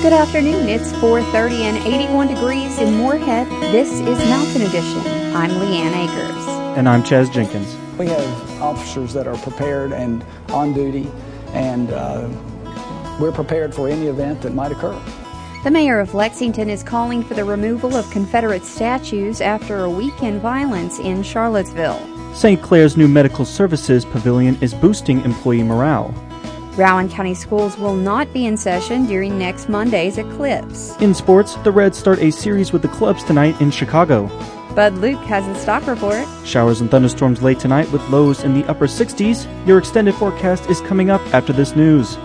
Good afternoon. It's 4:30 and 81 degrees in Moorhead. This is Mountain Edition. I'm Leanne Akers. And I'm Chaz Jenkins. We have officers that are prepared and on duty, and we're prepared for any event that might occur. The mayor of Lexington is calling for the removal of Confederate statues after a weekend violence in Charlottesville. St. Clair's new medical services pavilion is boosting employee morale. Rowan County schools will not be in session during next Monday's eclipse. In sports, the Reds start a series with the Clubs tonight in Chicago. Bud Luke has a stock report. Showers and thunderstorms late tonight with lows in the upper 60s. Your extended forecast is coming up after this news.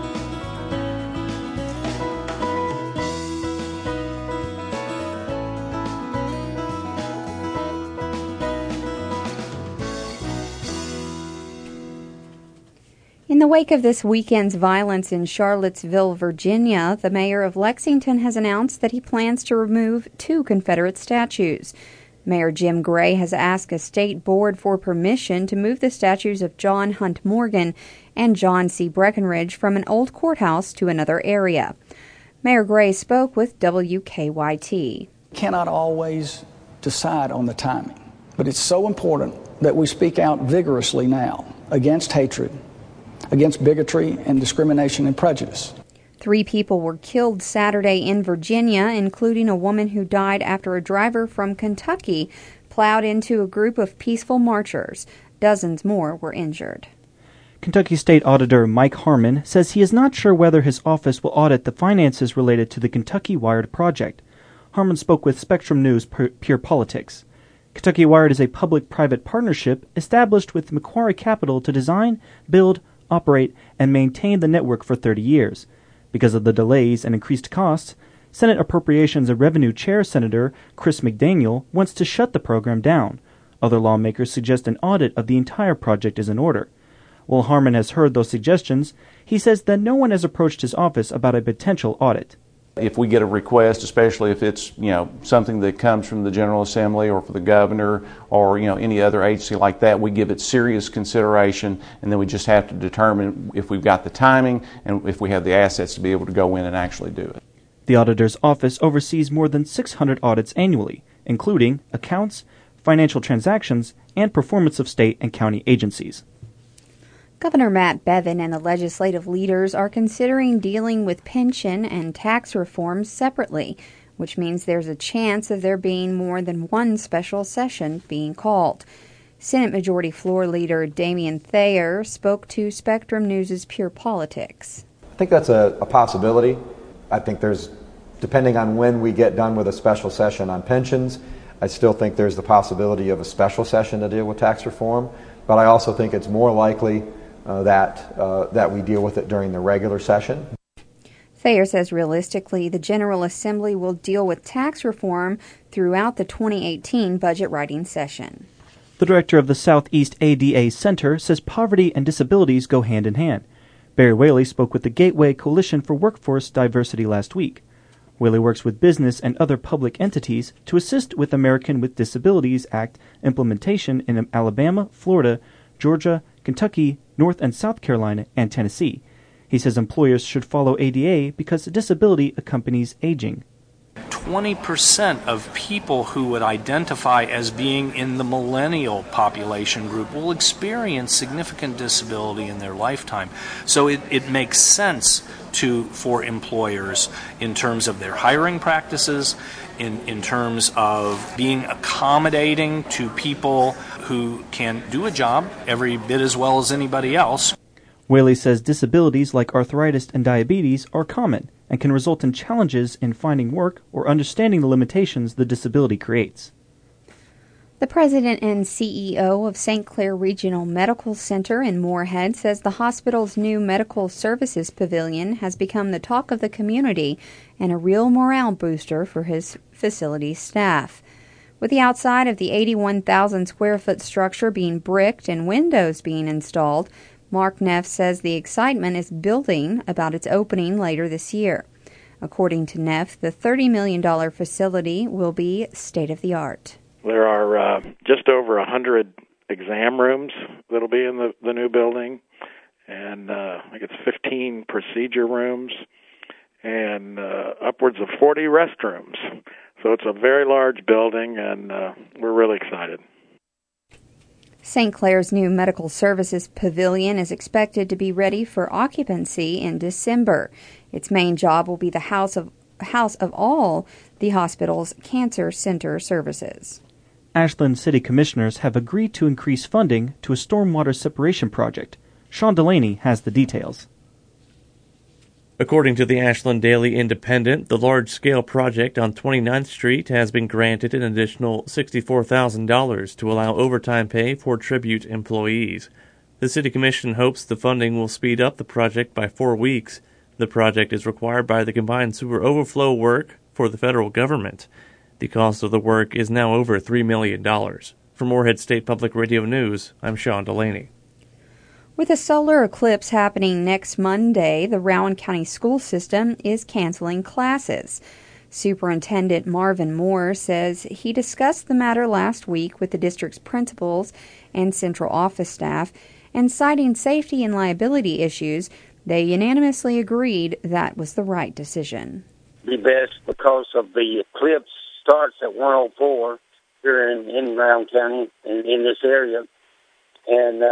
In the wake of this weekend's violence in Charlottesville, Virginia, the mayor of Lexington has announced that he plans to remove 2 Confederate statues. Mayor Jim Gray has asked a state board for permission to move the statues of John Hunt Morgan and John C. Breckinridge from an old courthouse to another area. Mayor Gray spoke with WKYT. Cannot always decide on the timing, but it's so important that we speak out vigorously now against hatred, against bigotry and discrimination and prejudice. 3 people were killed Saturday in Virginia, including a woman who died after a driver from Kentucky plowed into a group of peaceful marchers. Dozens more were injured. Kentucky State Auditor Mike Harmon says he is not sure whether his office will audit the finances related to the Kentucky Wired project. Harmon spoke with Spectrum News Pure Politics. Kentucky Wired is a public-private partnership established with Macquarie Capital to design, build, operate, and maintain the network for 30 years. Because of the delays and increased costs, Senate Appropriations and Revenue Chair Senator Chris McDaniel wants to shut the program down. Other lawmakers suggest an audit of the entire project is in order. While Harmon has heard those suggestions, he says that no one has approached his office about a potential audit. If we get a request, especially if it's something that comes from the General Assembly or for the governor or any other agency like that, we give it serious consideration, and then we just have to determine if we've got the timing and if we have the assets to be able to go in and actually do it. The auditor's office oversees more than 600 audits annually, including accounts, financial transactions, and performance of state and county agencies. Governor Matt Bevin and the legislative leaders are considering dealing with pension and tax reforms separately, which means there's a chance of there being more than one special session being called. Senate Majority Floor Leader Damian Thayer spoke to Spectrum News' Pure Politics. I think that's a possibility. I think depending on when we get done with a special session on pensions, I still think there's the possibility of a special session to deal with tax reform, but I also think it's more likely that we deal with it during the regular session. Thayer says realistically the General Assembly will deal with tax reform throughout the 2018 budget writing session. The director of the Southeast ADA Center says poverty and disabilities go hand in hand. Barry Whaley spoke with the Gateway Coalition for Workforce Diversity last week. Whaley works with business and other public entities to assist with American with Disabilities Act implementation in Alabama, Florida, Georgia, Kentucky, North and South Carolina, and Tennessee. He says employers should follow ADA because disability accompanies aging. 20% of people who would identify as being in the millennial population group will experience significant disability in their lifetime. So it makes sense for employers in terms of their hiring practices, in terms of being accommodating to people who can do a job every bit as well as anybody else. Whaley says disabilities like arthritis and diabetes are common and can result in challenges in finding work or understanding the limitations the disability creates. The president and CEO of St. Clair Regional Medical Center in Moorhead says the hospital's new medical services pavilion has become the talk of the community and a real morale booster for his facility staff. With the outside of the 81,000 square foot structure being bricked and windows being installed, Mark Neff says the excitement is building about its opening later this year. According to Neff, the $30 million facility will be state-of-the-art. There are just over 100 exam rooms that'll be in the new building, and I think it's 15 procedure rooms and upwards of 40 restrooms. So it's a very large building, and we're really excited. St. Clair's new Medical Services Pavilion is expected to be ready for occupancy in December. Its main job will be the house of all the hospital's cancer center services. Ashland City Commissioners have agreed to increase funding to a stormwater separation project. Sean Delaney has the details. According to the Ashland Daily Independent, the large-scale project on 29th Street has been granted an additional $64,000 to allow overtime pay for Tribute employees. The City Commission hopes the funding will speed up the project by 4 weeks. The project is required by the combined sewer overflow work for the federal government. The cost of the work is now over $3 million. For Moorhead State Public Radio News, I'm Sean Delaney. With a solar eclipse happening next Monday, the Rowan County School System is canceling classes. Superintendent Marvin Moore says he discussed the matter last week with the district's principals and central office staff, and citing safety and liability issues, they unanimously agreed that was the right decision. Be best because of the eclipse starts at 1:04 here in Rowan County in this area, and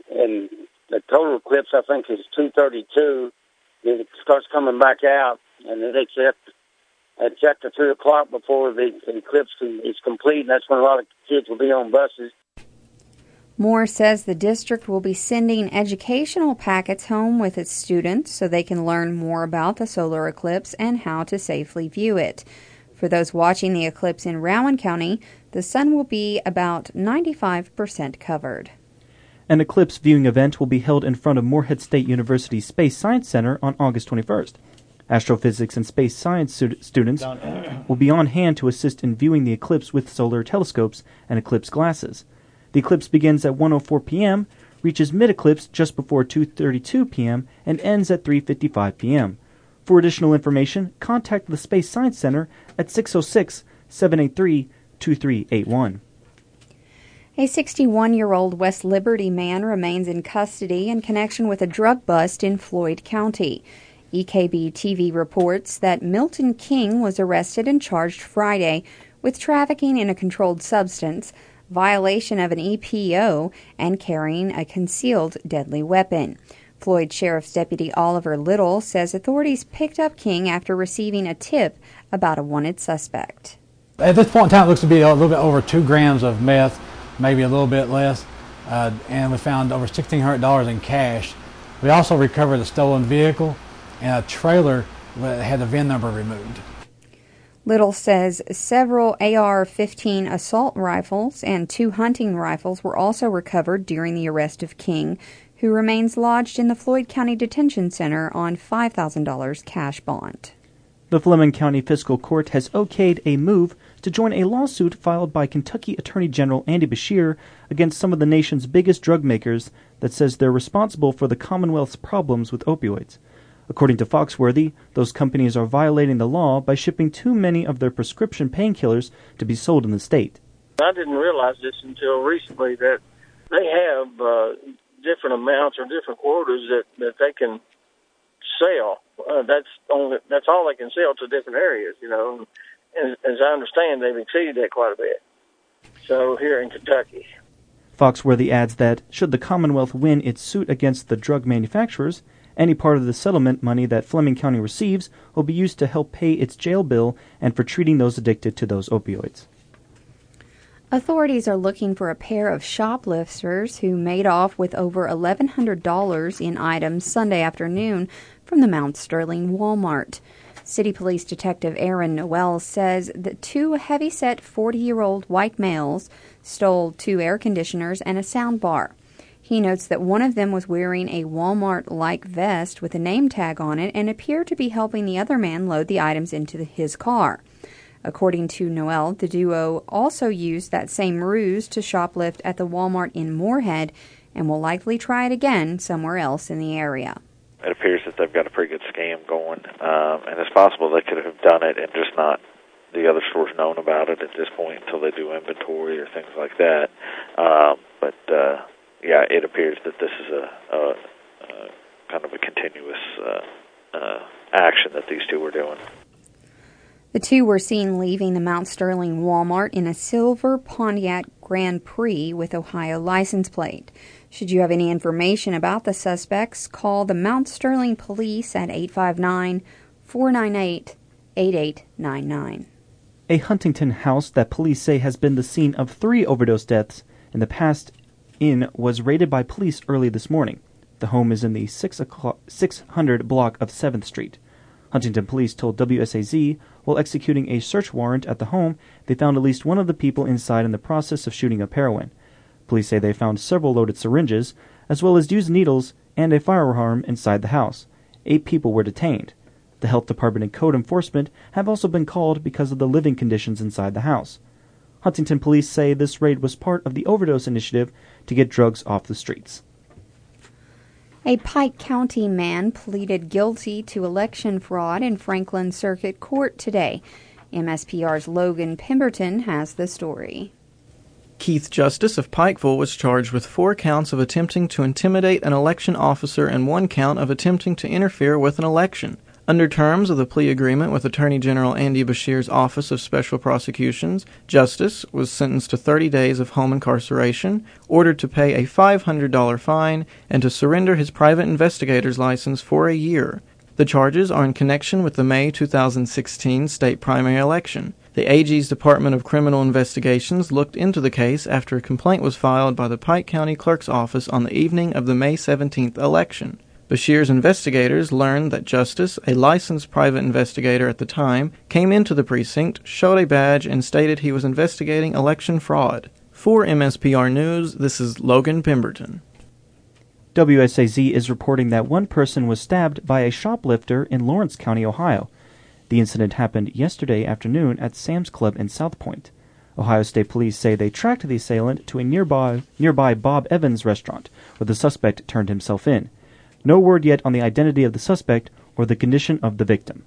the total eclipse I think is 2:32. It starts coming back out, and it's after 3 o'clock before the eclipse is complete, and that's when a lot of kids will be on buses. Moore says the district will be sending educational packets home with its students so they can learn more about the solar eclipse and how to safely view it. For those watching the eclipse in Rowan County, the sun will be about 95% covered. An eclipse viewing event will be held in front of Moorhead State University's Space Science Center on August 21st. Astrophysics and space science students will be on hand to assist in viewing the eclipse with solar telescopes and eclipse glasses. The eclipse begins at 1:04 p.m., reaches mid-eclipse just before 2:32 p.m., and ends at 3:55 p.m. For additional information, contact the Space Science Center at 606-783-2381. A 61-year-old West Liberty man remains in custody in connection with a drug bust in Floyd County. EKB-TV reports that Milton King was arrested and charged Friday with trafficking in a controlled substance, violation of an EPO, and carrying a concealed deadly weapon. Floyd Sheriff's Deputy Oliver Little says authorities picked up King after receiving a tip about a wanted suspect. At this point in time, it looks to be a little bit over 2 grams of meth, maybe a little bit less, and we found over $1,600 in cash. We also recovered a stolen vehicle and a trailer that had the VIN number removed. Little says several AR-15 assault rifles and 2 hunting rifles were also recovered during the arrest of King, who remains lodged in the Floyd County Detention Center on $5,000 cash bond. The Fleming County Fiscal Court has okayed a move to join a lawsuit filed by Kentucky Attorney General Andy Beshear against some of the nation's biggest drug makers that says they're responsible for the Commonwealth's problems with opioids. According to Foxworthy, those companies are violating the law by shipping too many of their prescription painkillers to be sold in the state. I didn't realize this until recently that they have different amounts or different quotas that they can sell. That's all they can sell to different areas, you know. And as I understand, they've exceeded that quite a bit. So here in Kentucky. Foxworthy adds that should the Commonwealth win its suit against the drug manufacturers, any part of the settlement money that Fleming County receives will be used to help pay its jail bill and for treating those addicted to those opioids. Authorities are looking for a pair of shoplifters who made off with over $1,100 in items Sunday afternoon from the Mount Sterling Walmart. City Police Detective Aaron Noel says that 2 heavy-set 40-year-old white males stole 2 air conditioners and a sound bar. He notes that one of them was wearing a Walmart-like vest with a name tag on it and appeared to be helping the other man load the items into his car. According to Noel, the duo also used that same ruse to shoplift at the Walmart in Moorhead and will likely try it again somewhere else in the area. It appears that they've got a pretty good scam going, and it's possible they could have done it and just not the other stores known about it at this point until they do inventory or things like that. Yeah, it appears that this is a kind of a continuous action that these two were doing. The two were seen leaving the Mount Sterling Walmart in a silver Pontiac Grand Prix with Ohio license plate. Should you have any information about the suspects, call the Mount Sterling Police at 859-498-8899. A Huntington house that police say has been the scene of 3 overdose deaths in the past was raided by police early this morning. The home is in the 600 block of 7th Street. Huntington police told WSAZ while executing a search warrant at the home, they found at least one of the people inside in the process of shooting up heroin. Police say they found several loaded syringes, as well as used needles and a firearm inside the house. 8 people were detained. The health department and code enforcement have also been called because of the living conditions inside the house. Huntington police say this raid was part of the overdose initiative to get drugs off the streets. A Pike County man pleaded guilty to election fraud in Franklin Circuit Court today. MSPR's Logan Pemberton has the story. Keith Justice of Pikeville was charged with 4 counts of attempting to intimidate an election officer and 1 count of attempting to interfere with an election. Under terms of the plea agreement with Attorney General Andy Beshear's Office of Special Prosecutions, Justice was sentenced to 30 days of home incarceration, ordered to pay a $500 fine, and to surrender his private investigator's license for a year. The charges are in connection with the May 2016 state primary election. The AG's Department of Criminal Investigations looked into the case after a complaint was filed by the Pike County Clerk's Office on the evening of the May 17th election. Beshear's investigators learned that Justice, a licensed private investigator at the time, came into the precinct, showed a badge, and stated he was investigating election fraud. For MSPR News, this is Logan Pemberton. WSAZ is reporting that 1 person was stabbed by a shoplifter in Lawrence County, Ohio. The incident happened yesterday afternoon at Sam's Club in South Point. Ohio State Police say they tracked the assailant to a nearby Bob Evans restaurant, where the suspect turned himself in. No word yet on the identity of the suspect or the condition of the victim.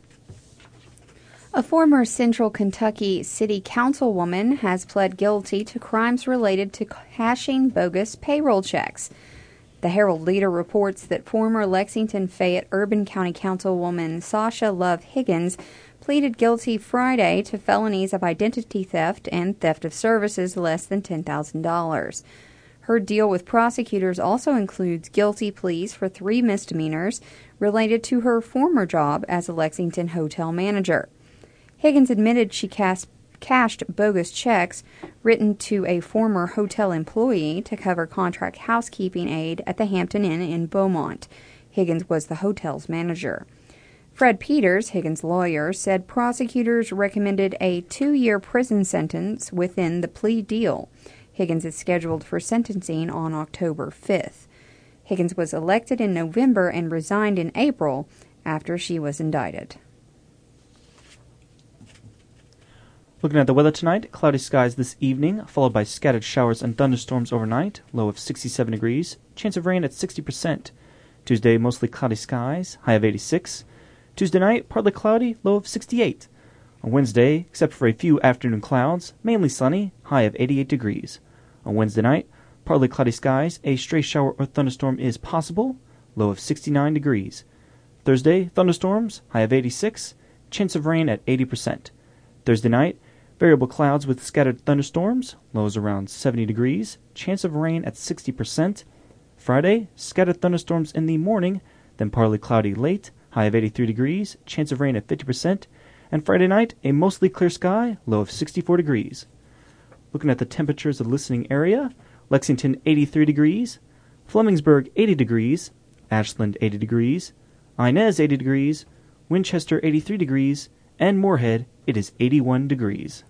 A former Central Kentucky City Councilwoman has pled guilty to crimes related to cashing bogus payroll checks. The Herald Leader reports that former Lexington Fayette Urban County Councilwoman Sasha Love Higgins pleaded guilty Friday to felonies of identity theft and theft of services less than $10,000. Her deal with prosecutors also includes guilty pleas for 3 misdemeanors related to her former job as a Lexington hotel manager. Higgins admitted she cashed bogus checks written to a former hotel employee to cover contract housekeeping aid at the Hampton Inn in Beaumont. Higgins was the hotel's manager. Fred Peters, Higgins' lawyer, said prosecutors recommended a 2-year prison sentence within the plea deal. Higgins is scheduled for sentencing on October 5th. Higgins was elected in November and resigned in April after she was indicted. Looking at the weather tonight, cloudy skies this evening, followed by scattered showers and thunderstorms overnight, low of 67 degrees, chance of rain at 60%. Tuesday, mostly cloudy skies, high of 86. Tuesday night, partly cloudy, low of 68. On Wednesday, except for a few afternoon clouds, mainly sunny, high of 88 degrees. On Wednesday night, partly cloudy skies, a stray shower or thunderstorm is possible, low of 69 degrees. Thursday, thunderstorms, high of 86, chance of rain at 80%. Thursday night, variable clouds with scattered thunderstorms, lows around 70 degrees, chance of rain at 60%. Friday, scattered thunderstorms in the morning, then partly cloudy late, high of 83 degrees, chance of rain at 50%. And Friday night, a mostly clear sky, low of 64 degrees. Looking at the temperatures of the listening area, Lexington 83 degrees, Flemingsburg 80 degrees, Ashland 80 degrees, Inez 80 degrees, Winchester 83 degrees, and Moorhead, it is 81 degrees.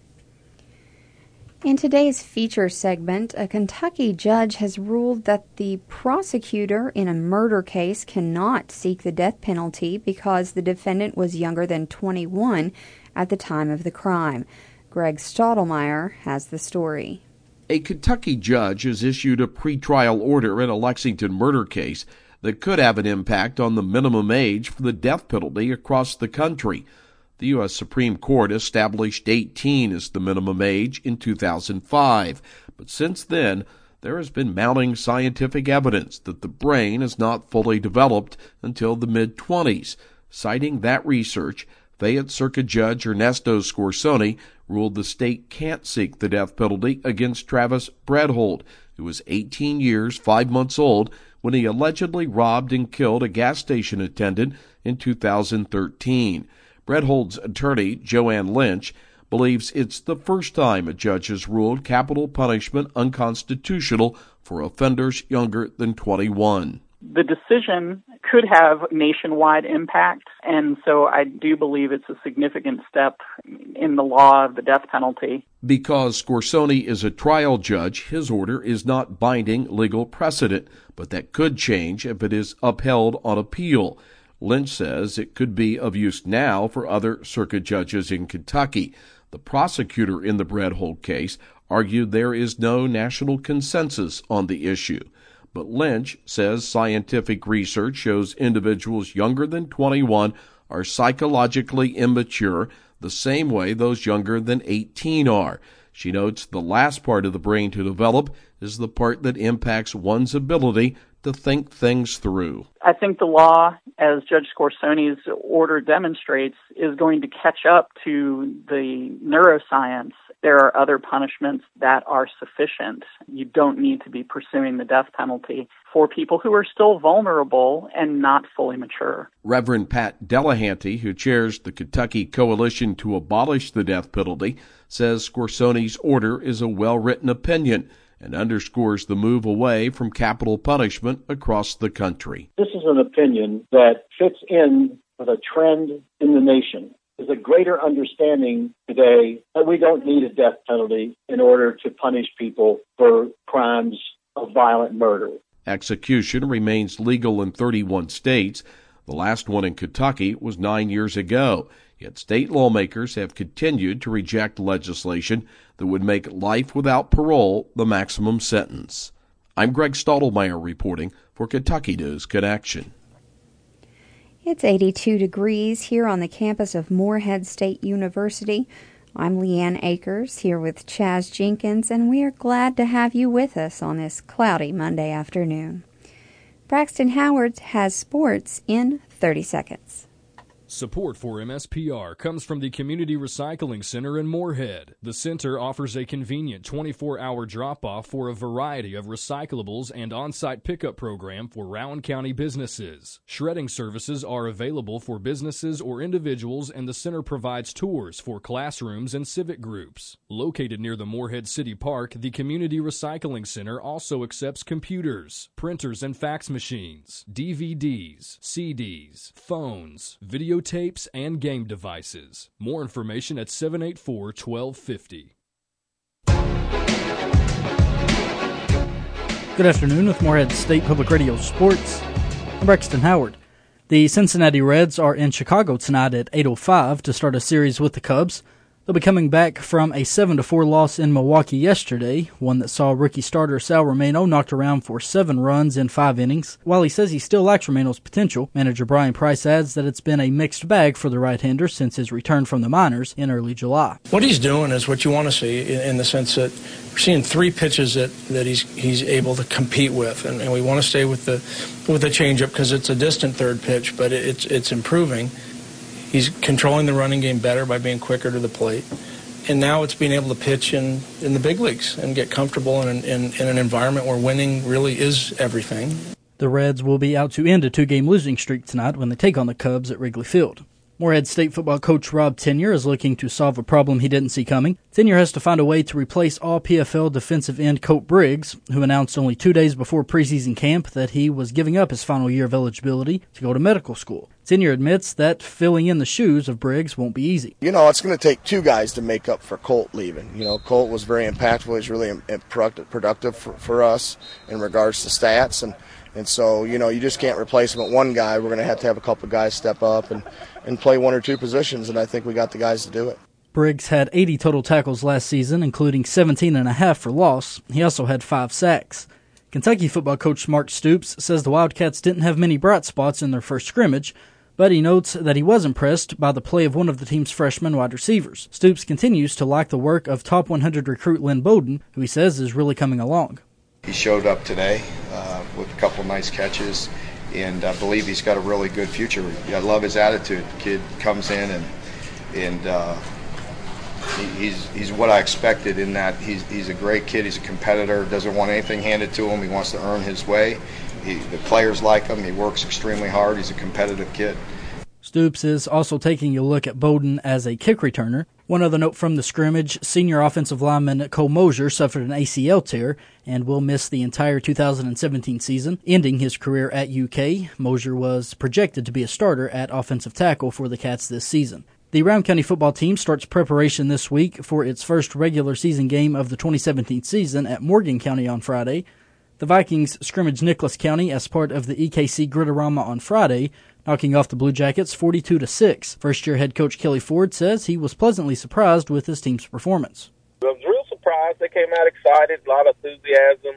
In today's feature segment, a Kentucky judge has ruled that the prosecutor in a murder case cannot seek the death penalty because the defendant was younger than 21 at the time of the crime. Greg Stottlemyre has the story. A Kentucky judge has issued a pretrial order in a Lexington murder case that could have an impact on the minimum age for the death penalty across the country. The U.S. Supreme Court established 18 as the minimum age in 2005, but since then, there has been mounting scientific evidence that the brain is not fully developed until the mid-20s. Citing that research, Fayette Circuit Judge Ernesto Scorsoni ruled the state can't seek the death penalty against Travis Bradhold, who was 18 years, 5 months old when he allegedly robbed and killed a gas station attendant in 2013. Bradhold's attorney, Joanne Lynch, believes it's the first time a judge has ruled capital punishment unconstitutional for offenders younger than 21. The decision could have nationwide impact, and so I do believe it's a significant step in the law of the death penalty. Because Scorsoni is a trial judge, his order is not binding legal precedent, but that could change if it is upheld on appeal. Lynch says it could be of use now for other circuit judges in Kentucky. The prosecutor in the Bradhold case argued there is no national consensus on the issue. But Lynch says scientific research shows individuals younger than 21 are psychologically immature the same way those younger than 18 are. She notes the last part of the brain to develop is the part that impacts one's ability to think things through. I think the law, as Judge Scorsoni's order demonstrates, is going to catch up to the neuroscience. There are other punishments that are sufficient. You don't need to be pursuing the death penalty for people who are still vulnerable and not fully mature. Reverend Pat Delahanty, who chairs the Kentucky Coalition to Abolish the Death Penalty, says Scorsoni's order is a well-written opinion and underscores the move away from capital punishment across the country. This is an opinion that fits in with a trend in the nation. There's a greater understanding today that we don't need a death penalty in order to punish people for crimes of violent murder. Execution remains legal in 31 states. The last one in Kentucky was 9 years ago. Yet state lawmakers have continued to reject legislation that would make life without parole the maximum sentence. I'm Greg Stottlemyre reporting for Kentucky News Connection. It's 82 degrees here on the campus of Morehead State University. I'm Leanne Akers here with Chaz Jenkins, and we are glad to have you with us on this cloudy Monday afternoon. Braxton Howard has sports in 30 seconds. Support for MSPR comes from the Community Recycling Center in Morehead. The center offers a convenient 24-hour drop-off for a variety of recyclables and on-site pickup program for Rowan County businesses. Shredding services are available for businesses or individuals, and the center provides tours for classrooms and civic groups. Located near the Morehead City Park, the Community Recycling Center also accepts computers, printers and fax machines, DVDs, CDs, phones, videotapes, and game devices. More information at 784-1250. Good afternoon with Morehead State Public Radio Sports. I'm Braxton Howard. The Cincinnati Reds are in Chicago tonight at 8:05 to start a series with the Cubs. They'll be coming back from a 7-4 loss in Milwaukee yesterday, one that saw rookie starter Sal Romano knocked around for 7 runs in 5 innings. While he says he still likes Romano's potential, manager Brian Price adds that it's been a mixed bag for the right-hander since his return from the minors in early July. What he's doing is what you want to see, in the sense that we're seeing 3 pitches that he's able to compete with, and we want to stay with the changeup because it's a distant third pitch, but it's improving. He's controlling the running game better by being quicker to the plate. And now it's being able to pitch in the big leagues and get comfortable in an environment where winning really is everything. The Reds will be out to end a 2-game losing streak tonight when they take on the Cubs at Wrigley Field. Morehead State football coach Rob Tenier is looking to solve a problem he didn't see coming. Tenier has to find a way to replace all-PFL defensive end Colt Briggs, who announced only 2 days before preseason camp that he was giving up his final year of eligibility to go to medical school. Tenier admits that filling in the shoes of Briggs won't be easy. It's going to take 2 guys to make up for Colt leaving. Colt was very impactful. He's really productive for us in regards to stats. And so, you just can't replace him with one guy. We're going to have a couple guys step up and play 1 or 2 positions, and I think we got the guys to do it. Briggs had 80 total tackles last season, including 17.5 for loss. He also had 5 sacks. Kentucky football coach Mark Stoops says the Wildcats didn't have many bright spots in their first scrimmage, but he notes that he was impressed by the play of one of the team's freshman wide receivers. Stoops continues to like the work of top 100 recruit Lynn Bowden, who he says is really coming along. He showed up today with a couple nice catches, and I believe he's got a really good future. I love his attitude. The kid comes in and he's what I expected in that he's a great kid. He's a competitor, doesn't want anything handed to him. He wants to earn his way. The players like him. He works extremely hard. He's a competitive kid. Stoops is also taking a look at Bowden as a kick returner. One other note from the scrimmage, senior offensive lineman Cole Mosier suffered an ACL tear and will miss the entire 2017 season, ending his career at UK. Mosier was projected to be a starter at offensive tackle for the Cats this season. The Round County football team starts preparation this week for its first regular season game of the 2017 season at Morgan County on Friday. The Vikings scrimmage Nicholas County as part of the EKC Gridirama on Friday, knocking off the Blue Jackets 42-6. First-year head coach Kelly Ford says he was pleasantly surprised with his team's performance. I was real surprised. They came out excited, a lot of enthusiasm.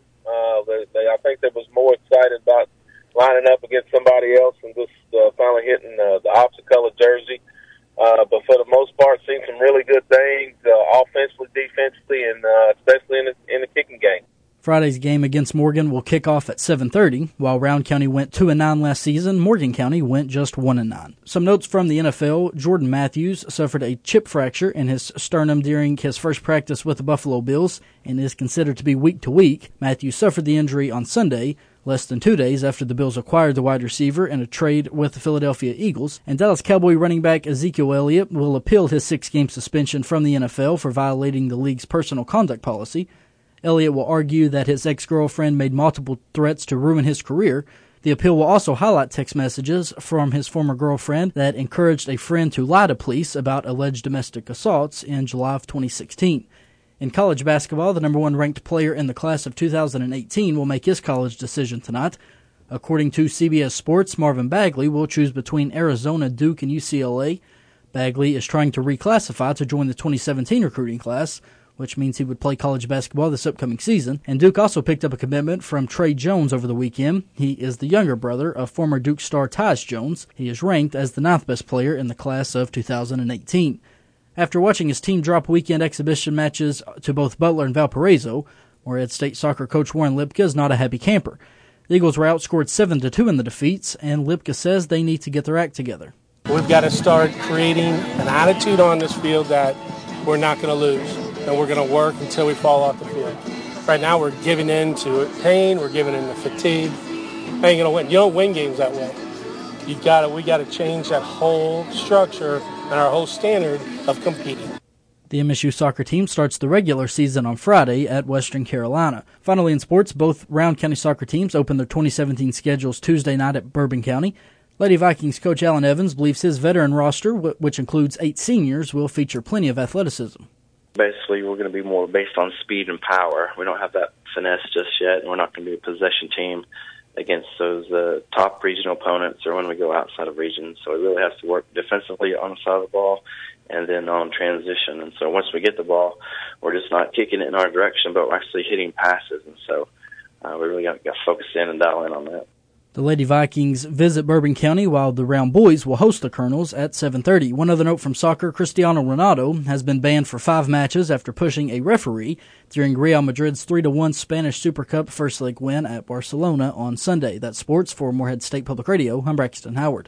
I think they was more excited about lining up against somebody else and just finally hitting the opposite color jersey. But for the most part, seen some really good things, offensively, defensively, and especially in the kicking game. Friday's game against Morgan will kick off at 7:30. While Round County went 2-9 last season, Morgan County went just 1-9. Some notes from the NFL. Jordan Matthews suffered a chip fracture in his sternum during his first practice with the Buffalo Bills and is considered to be week to week. Matthews suffered the injury on Sunday, less than 2 days after the Bills acquired the wide receiver in a trade with the Philadelphia Eagles. And Dallas Cowboy running back Ezekiel Elliott will appeal his 6-game suspension from the NFL for violating the league's personal conduct policy. Elliott will argue that his ex-girlfriend made multiple threats to ruin his career. The appeal will also highlight text messages from his former girlfriend that encouraged a friend to lie to police about alleged domestic assaults in July of 2016. In college basketball, the number 1 ranked player in the class of 2018 will make his college decision tonight. According to CBS Sports, Marvin Bagley will choose between Arizona, Duke, and UCLA. Bagley is trying to reclassify to join the 2017 recruiting class, which means he would play college basketball this upcoming season. And Duke also picked up a commitment from Trey Jones over the weekend. He is the younger brother of former Duke star Tyus Jones. He is ranked as the 9th best player in the class of 2018. After watching his team drop weekend exhibition matches to both Butler and Valparaiso, Morehead State soccer coach Warren Lipka is not a happy camper. The Eagles were outscored 7-2 in the defeats, and Lipka says they need to get their act together. We've got to start creating an attitude on this field that we're not going to lose. And we're going to work until we fall off the field. Right now, we're giving in to pain. We're giving in to fatigue. Ain't going to win. You don't win games that way. We got to change that whole structure and our whole standard of competing. The MSU soccer team starts the regular season on Friday at Western Carolina. Finally, in sports, both Round County soccer teams open their 2017 schedules Tuesday night at Bourbon County. Lady Vikings coach Alan Evans believes his veteran roster, which includes 8 seniors, will feature plenty of athleticism. Basically, we're going to be more based on speed and power. We don't have that finesse just yet, and we're not going to be a possession team against those top regional opponents or when we go outside of regions. So it really has to work defensively on the side of the ball and then on transition. And so once we get the ball, we're just not kicking it in our direction, but we're actually hitting passes. And so we really got to focus in and dial in on that. The Lady Vikings visit Bourbon County while the Round Boys will host the Colonels at 7:30. One other note from soccer, Cristiano Ronaldo has been banned for 5 matches after pushing a referee during Real Madrid's 3-1 Spanish Super Cup first leg win at Barcelona on Sunday. That's sports for Morehead State Public Radio. I'm Braxton Howard.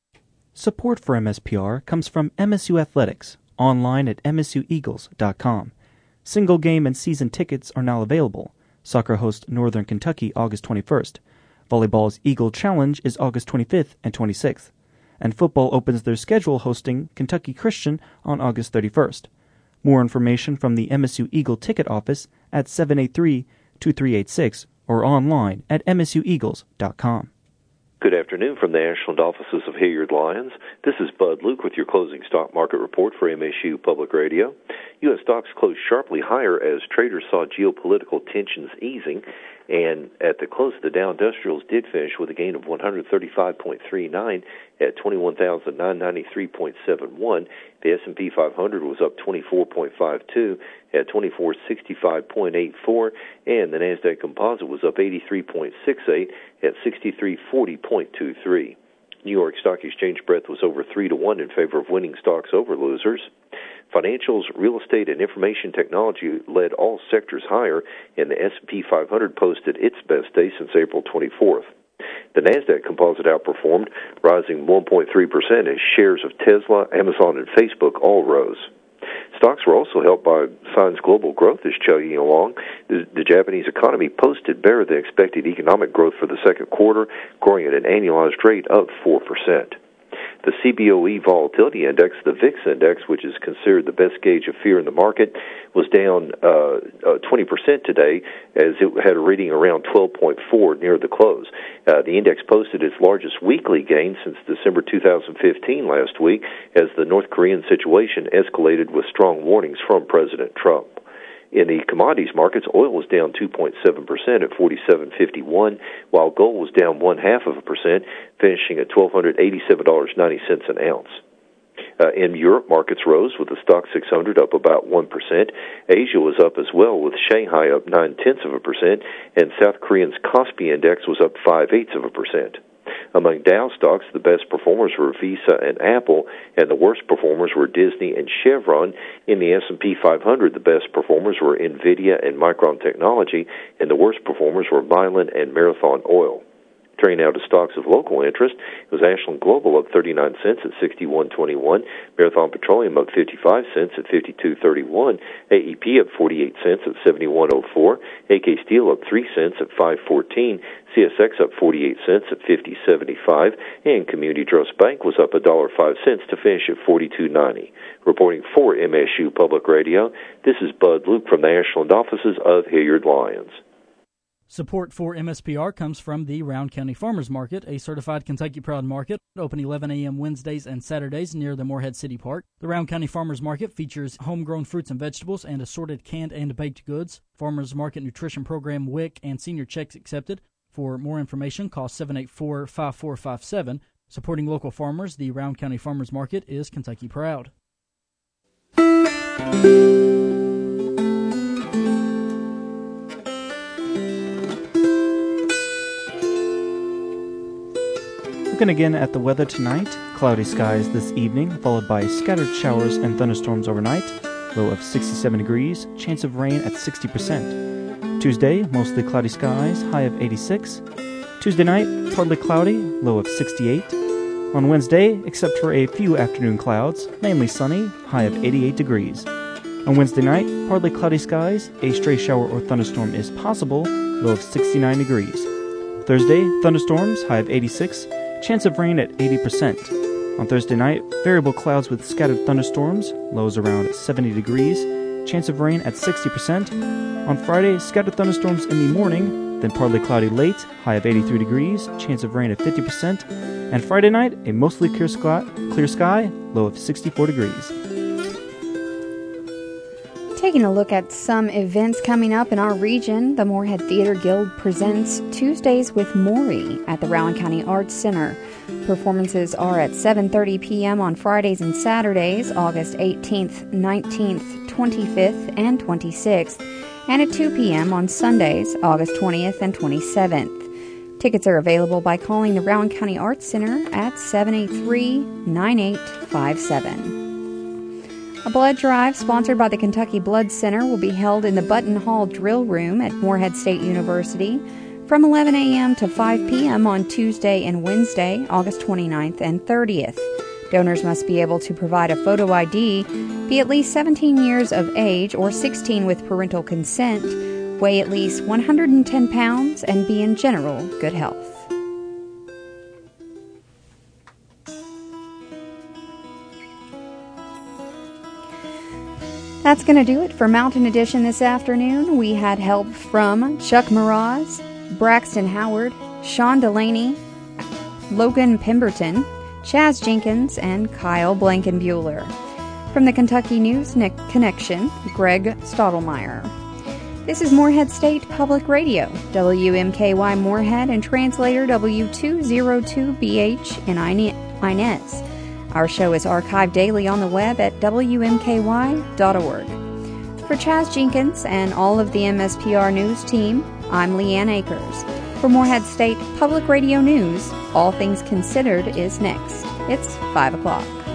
Support for MSPR comes from MSU Athletics, online at msueagles.com. Single game and season tickets are now available. Soccer hosts Northern Kentucky August 21st. Volleyball's Eagle Challenge is August 25th and 26th. And football opens their schedule hosting Kentucky Christian on August 31st. More information from the MSU Eagle ticket office at 783-2386 or online at msueagles.com. Good afternoon from the Ashland offices of Hilliard Lyons. This is Bud Luke with your closing stock market report for MSU Public Radio. U.S. stocks closed sharply higher as traders saw geopolitical tensions easing, and at the close, the Dow Industrials did finish with a gain of 135.39 at 21,993.71. The S&P 500 was up 24.52 at 2465.84, and the Nasdaq Composite was up 83.68 at 6340.23. New York Stock Exchange breadth was over 3-1 in favor of winning stocks over losers. Financials, real estate, and information technology led all sectors higher, and the S&P 500 posted its best day since April 24th. The NASDAQ composite outperformed, rising 1.3% as shares of Tesla, Amazon, and Facebook all rose. Stocks were also helped by signs global growth is chugging along. The Japanese economy posted better than expected economic growth for the second quarter, growing at an annualized rate of 4%. The CBOE Volatility Index, the VIX Index, which is considered the best gauge of fear in the market, was down 20% today as it had a reading around 12.4 near the close. The index posted its largest weekly gain since December 2015 last week as the North Korean situation escalated with strong warnings from President Trump. In the commodities markets, oil was down 2.7% at $47.51, while gold was down 0.5%, finishing at $1,287.90 an ounce. In Europe, markets rose with the Stoxx 600 up about 1%. Asia was up as well, with Shanghai up 0.9%, and South Korea's Kospi index was up 0.5%. Among Dow stocks, the best performers were Visa and Apple, and the worst performers were Disney and Chevron. In the S&P 500, the best performers were NVIDIA and Micron Technology, and the worst performers were Milan and Marathon Oil. Turning now to stocks of local interest, it was Ashland Global up 39 cents at 61.21, Marathon Petroleum up 55 cents at 52.31, AEP up 48 cents at 71.04, AK Steel up 3 cents at 5.14, CSX up 48 cents at 50.75, and Community Trust Bank was up $1.05 to finish at 42.90. Reporting for MSU Public Radio, this is Bud Luke from the Ashland offices of Hilliard Lyons. Support for MSPR comes from the Round County Farmers Market, a certified Kentucky Proud market, open 11 a.m. Wednesdays and Saturdays near the Morehead City Park. The Round County Farmers Market features homegrown fruits and vegetables and assorted canned and baked goods. Farmers Market Nutrition Program, WIC, and senior checks accepted. For more information, call 784-5457. Supporting local farmers, the Round County Farmers Market is Kentucky Proud. Looking again at the weather tonight, cloudy skies this evening, followed by scattered showers and thunderstorms overnight, low of 67 degrees, chance of rain at 60%. Tuesday, mostly cloudy skies, high of 86. Tuesday night, partly cloudy, low of 68. On Wednesday, except for a few afternoon clouds, mainly sunny, high of 88 degrees. On Wednesday night, partly cloudy skies, a stray shower or thunderstorm is possible, low of 69 degrees. Thursday, thunderstorms, high of 86. Chance of rain at 80%. On Thursday night, variable clouds with scattered thunderstorms, lows around 70 degrees. Chance of rain at 60%. On Friday, scattered thunderstorms in the morning, then partly cloudy late, high of 83 degrees. Chance of rain at 50%. And Friday night, a mostly clear sky, low of 64 degrees. Taking a look at some events coming up in our region, the Morehead Theater Guild presents Tuesdays with Maury at the Rowan County Arts Center. Performances are at 7:30 p.m. on Fridays and Saturdays, August 18th, 19th, 25th, and 26th, and at 2 p.m. on Sundays, August 20th and 27th. Tickets are available by calling the Rowan County Arts Center at 783-9857. A blood drive sponsored by the Kentucky Blood Center will be held in the Button Hall Drill Room at Morehead State University from 11 a.m. to 5 p.m. on Tuesday and Wednesday, August 29th and 30th. Donors must be able to provide a photo ID, be at least 17 years of age or 16 with parental consent, weigh at least 110 pounds, and be in general good health. That's going to do it for Mountain Edition this afternoon. We had help from Chuck Mraz, Braxton Howard, Sean Delaney, Logan Pemberton, Chaz Jenkins, and Kyle Blankenbuehler. From the Kentucky News Connection, Greg Stottlemyre. This is Morehead State Public Radio, WMKY Morehead, and translator W202BH in Inez. Our show is archived daily on the web at WMKY.org. For Chaz Jenkins and all of the MSPR News team, I'm Leanne Akers. For Morehead State Public Radio News, All Things Considered is next. It's 5 o'clock.